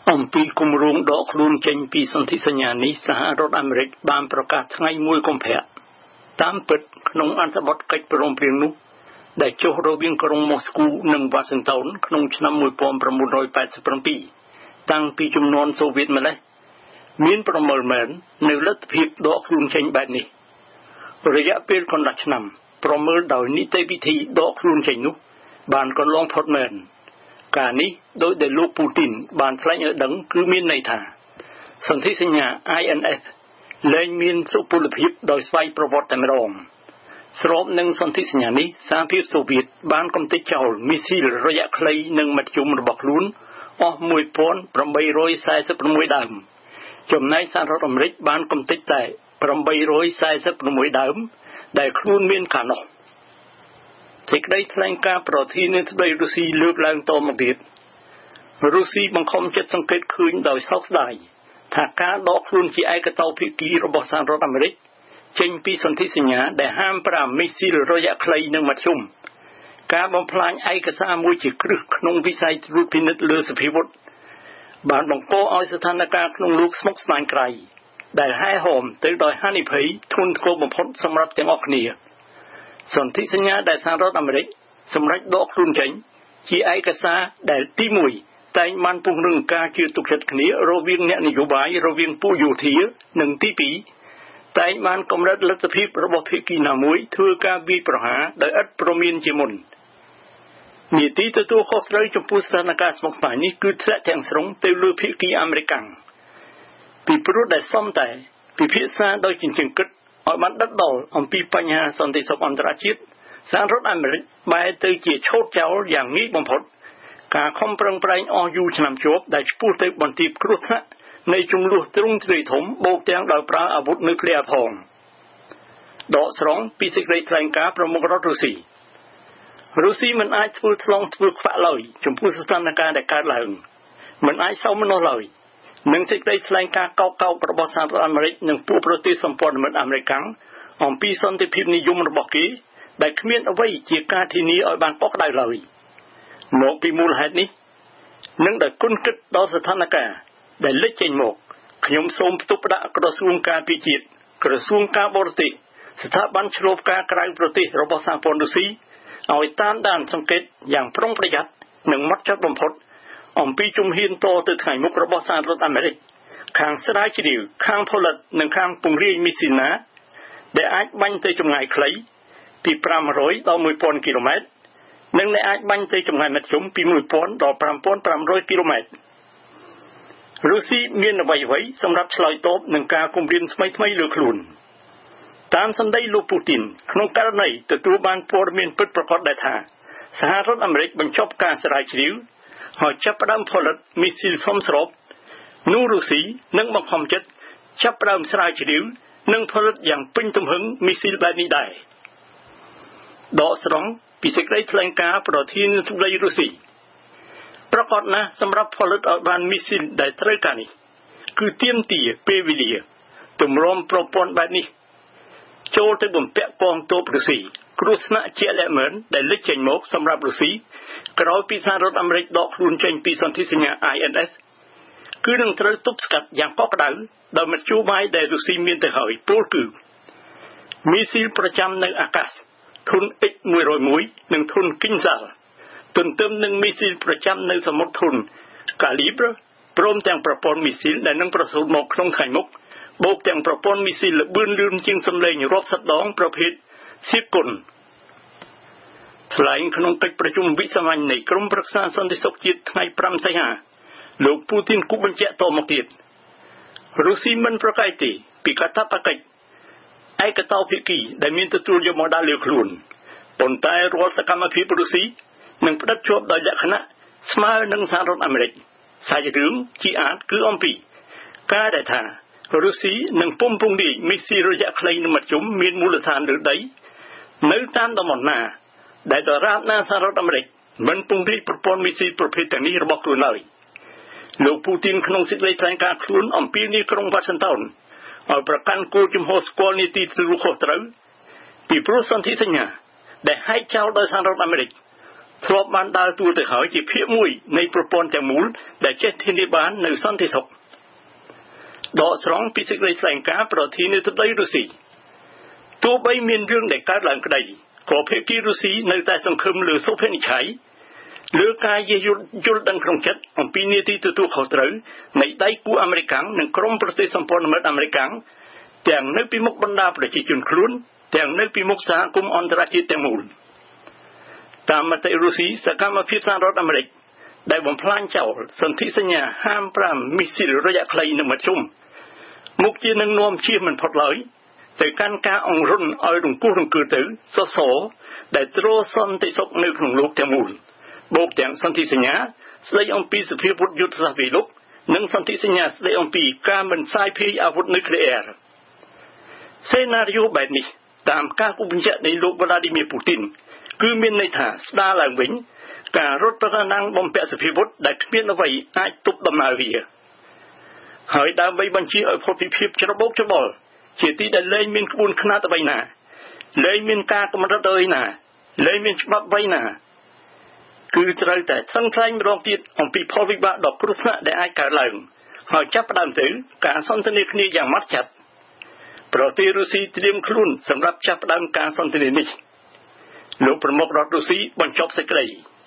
អំពីគម្រោងដកខ្លួនចេញពីសន្ធិសញ្ញានេះសហរដ្ឋអាមេរិកបានប្រកាសថ្ងៃ1កុម្ភៈតាមពិតក្នុងអត្ថបទកិច្ចព្រមព្រៀងនោះដែលចុះរវាងក្រុងម៉ូស្គូនិងវ៉ាស៊ីនតោនក្នុងឆ្នាំ1987តាំងពីជំនាន់សូវៀតម្លេះមានប្រមើលមែននៅលទ្ធភាពដកខ្លួនចេញបែបនេះរយៈពេលកន្លះឆ្នាំប្រមើលដោយនីតិវិធីដកខ្លួនចេញនោះបានកន្លងផុតមែនការនេះដោយដែលលោកពូទីនបានថ្លែងឲ្យដឹងគឺមានន័យថាសន្ធិសញ្ញា INF លែងមានសុពលភាពដោយស្វ័យប្រវត្តិតែម្ដងស្របនឹងសន្ធិសញ្ញានេះសហភាពសូវៀតបានកំទេចចោលមីស៊ីលរយៈខ្លីនិងមធ្យមរបស់ខ្លួនអស់1846ដើមចំណែកសហរដ្ឋអាមេរិកបានកំទេចតែ846ដើមដែលខ្លួនមានកាលនោះសេចក្តីថ្លែងការណ៍ប្រធានាធិបតីរុស្ស៊ីលើកឡើងតមកទៀតរុស្ស៊ីបង្ខំចិត្តសង្កេតឃើញដោយសោកស្ដាយថាការដកខ្លួនជាឯកតោភាគីរបស់សហរដ្ឋអាមេរិកចេញពីសន្ធិសញ្ញាដែលហាម5មីស៊ីលរយៈខ្លីនិងមធ្យមការបំផ្លាញឯកសារមួយជាគ្រឹះក្នុងវិស័យត្រួតពិនិត្យលើសភាវុធបានបង្កឲ្យស្ថានភាពក្នុងលោកស្មុគស្មាញក្រៃដែលហែហមទៅដោយហានិភ័យធ្ងន់ធ្ងរបំផុតសម្រាប់ទាំងអស់គ្នាសន្ធិសញ្ញាដែលសហរដ្ឋអាមេរិកសម្រេចដកខ្លួនចេញជាឯកសារដែលទី1តែងបានពង្រឹងការជឿទុកចិត្តគ្នារវាងអ្នកនយោបាយរវាងពួកយោធានិងទី2តែងបានកម្រិតលទ្ធភាពរបស់ភាគីណាមួយធ្វើការវាយប្រហារដោយឥតព្រមានជាមុននីតិទទួលខុសត្រូវចំពោះស្ថានភាពស្មុគស្មាញនេះគឺធ្លាក់ទាំងស្រុងទៅលើភាគីអាមេរិកពីព្រោះដែលសមតែពិភាក្សាដោយចិញ្ចឹមគិតឲ្យបានដិតដល់អំពីបញ្ហាសន្តិសុខអន្តរជាតិសហរដ្ឋអាមេរិកបែរទៅជាឆូតចោលយ៉ាងងាយបំផុតការខំប្រឹងប្រែងអស់យូរឆ្នាំជាប់ដែលឆ្ពោះទៅបន្ទាបគ្រោះថ្នាក់នៃជំនួសទ្រង់ទ្រាយធំបូកទាំងដោយប្រើអាវុធនុយក្លេអ៊ែរផងដកស្រង់ពីសេចក្តីថ្លែងការណ៍ប្រមុខរដ្ឋរុស្ស៊ីមិនអាចធ្វើថ្លង់ធ្វើខ្វាក់ឡើយចំពោះស្ថានភាពដែលកើតឡើងមិនអាចសោមនស្សឡើយនឹងសេចក្តីថ្លែងការណ៍កោករបស់សហរដ្ឋអាមេរិកនិងពួកប្រទេសសម្ព័ន្ធមិត្តអាមេរិកអំពីសន្តិភាពនិយមរបស់គេដែលគ្មានអ្វីជាការធានាឲ្យបានកក់ក្ដៅឡើយមកពីមូលហេតុនេះនិងដែលគុណគិតដល់ស្ថានភាពដែលលេចចេញមកខ្ញុំសូមផ្ទុកផ្ដាក់ក្រសួងការពារជាតិក្រសួងការបរទេសស្ថាប័នឆ្លូបការក្រៅប្រទេសរបស់សហព័ន្ធរុស្ស៊ីឲ្យតាមដានសង្កេតយ៉ាងប្រុងប្រយ័ត្ននិងម៉ត់ចត់បំផុតអំពីជំហានតទៅថ្ងៃមុខរបស់សហរដ្ឋអាមេរិកខាងស្រាវជ្រាវខាងផលិតនិងខាងពង្រាយមីស៊ីលណាដែលអាចបាញ់ទៅចម្ងាយខ្លីពី500ដល់1000គីឡូម៉ែត្រនិងដែលអាចបាញ់ទៅចម្ងាយមធ្យមពី1000ដល់5500គីឡូម៉ែត្ររុស្ស៊ីមានអ្វីៗសម្រាប់ឆ្លើយតបនឹងការគំរាមថ្មីលើខ្លួនតាមសម្ដីលោកពូទីនក្នុងករណីទទួលបានព័ត៌មានពិតប្រាកដដែលថាសហរដ្ឋអាមេរិកបញ្ចប់ការស្រាវជ្រាវហើយចាប់ផ្ដើមផលិតមីស៊ីលសមស្របនោះរុស្ស៊ីនឹងបង្ខំចិត្តចាប់ផ្ដើមស្រាវជ្រាវនិងផលិតយ៉ាងពេញទំហឹងមីស៊ីលបែបនេះដែរដកស្រង់ពីសេចក្តីថ្លែងការណ៍ប្រធានាធិបតីរុស្ស៊ីប្រកាសណាស់សម្រាប់ផលិតឲ្យបានមីស៊ីលដែលត្រូវការនេះគឺទាមទារពេលវេលាទម្រាំប្រព័ន្ធបែបនេះចូលទៅបំពាក់កងទ័ពរុស្ស៊ីគ្រោះថ្នាក់ជាក់លាក់មែនដែលលេចចេញមកសម្រាប់រុស្ស៊ីក្រោយពីសហរដ្ឋអាមេរិកដកខ្លួនចេញពីសន្ធិសញ្ញា INF គឺនឹងត្រូវទប់ស្កាត់យ៉ាងកក់ក្ដៅដោយមធ្យោបាយដែលរុស្ស៊ីមានទៅហើយពោលគឺមីស៊ីលប្រចាំនៅអាកាសធុន X101 និងធុន Kinzhal ទន្ទឹមនឹងមីស៊ីលប្រចាំនៅសមុទ្រធុន Calibre ព្រមទាំងប្រព័ន្ធមីស៊ីលដែលនឹងប្រសូតមកក្នុងថ្ងៃមុខបូកទាំងប្រព័ន្ធមីស៊ីលលឿនលឿនជាងសម្លេងរាប់សិបដងប្រភេទសៀបគុណថ្លែងក្នុងកិច្ចប្រជុំវិសាមញ្ញនៃក្រុមប្រឹក្សាសន្តិសុខជាតិថ្ងៃ5សីហាលោកពូទីនគូបញ្ជាក់តមកទៀតរុស្ស៊ីមិនប្រកែកទេពីកាតព្វកិច្ចឯកតោភាគីដែលមានទទួលយកមកដាក់លើខ្លួនប៉ុន្តែរាល់សកម្មភាពរុស្ស៊ីនឹងផ្ដិតជាប់ដោយលក្ខណៈស្មើនឹងសហរដ្ឋអាមេរិកសាច់រឿងជាអាចគឺអំពីការដែលថារុស្ស៊ីនឹងពុំពង្រាយមីស៊ីលរយៈខ្លីនិងមធ្យមមានមូលដ្ឋានលើដីនៅតាមតំបន់ណាដែលដរាបណាសហរដ្ឋអាមេរិកមិនពង្រាយប្រព័ន្ធមីស៊ីលប្រភេទទាំងនេះរបស់ខ្លួនឡើយលោកពូទីនក្នុងសេចក្តីថ្លែងការណ៍ខ្លួនអំពីនេះក្រុងវ៉ាស៊ីនតោនឲ្យប្រកាន់គោលជំហរស្គាល់នីតិទទួលខុសត្រូវពីព្រោះសន្ធិសញ្ញាដែលហែកចោលដោយសហរដ្ឋអាមេរិកធ្លាប់បានដើរតួទៅហើយជាភាគមួយនៃប្រព័ន្ធទាំងមូលដែលចេះធានាបាននៅសន្តិសុខដកស្រង់ពីសេចក្តីថ្លែងការណ៍ប្រធានាធិបតីរុស្ស៊ីទោះបីមានរឿងដែលកើតឡើងក្តីក៏ភាគីរុស្ស៊ីនៅតែសង្ឃឹមលើសុភនិច្ឆ័យលើការយល់ដឹងក្នុងចិត្តអំពីនីតិទទួលខុសត្រូវនៃដៃគូអាមេរិកនិងក្រុមប្រទេសសម្ព័ន្ធមិត្តអាមេរិកទាំងនៅពីមុខបណ្ដាប្រជាជនខ្លួនទាំងនៅពីមុខសហគមន៍អន្តរជាតិទាំងមូលតាមមតិរុស្ស៊ីសកម្មភាពសហរដ្ឋអាមេរិកដែលបំផ្លាញចោលសន្ធិសញ្ញាហាម5មីស៊ីលរយៈខ្លីនៅមធ្យមមុខជានឹងនាំជៀសមិនផុតឡើយទៅកាន់ការអង្រុនឲ្យរង្គោះរង្គើទៅសសរដែលទ្រសន្តិសុខនៅក្នុងលោកទាំងមូលបូកទាំងសន្ធិសញ្ញាស្តីអំពីសភាវុធយុទ្ធសាស្ត្រវិលុកនិងសន្ធិសញ្ញាស្តីអំពីការមិនសាយភាយអាវុធនុយក្លេអ៊ែរសេណារីយ៉ូបែបនេះតាមការគូបញ្ជាក់នៃលោកវ្លាឌីមៀពូទីនគឺមានន័យថាស្ដារឡើងវិញការរត់ប្រណាំងបំពាក់សភាវុធដែលគ្មានអ្វីអាចទប់ដំណើរវាហើយដើម្បីបញ្ជាឲ្យផុតពីភាពច្របូកច្របល់ជាទីដែលលែងមានក្បួនខ្នាតអ្វីណាលែងមានការកម្រិតអ្វីណាលែងមានច្បាប់អ្វីណាគឺត្រូវតែថ្លឹងថ្លែងម្ដងទៀតអំពីផលវិបាកដ៏គ្រោះថ្នាក់ដែលអាចកើតឡើងហើយចាប់ផ្ដើមទៅការសន្ទនាគ្នាយ៉ាងម៉ត់ចត់ប្រទេសរុស្ស៊ីត្រៀមខ្លួនសម្រាប់ចាប់ផ្ដើមការសន្ទនានេះលោកប្រមុខរដ្ឋរុស្ស៊ីបញ្ចប់សេចក្តី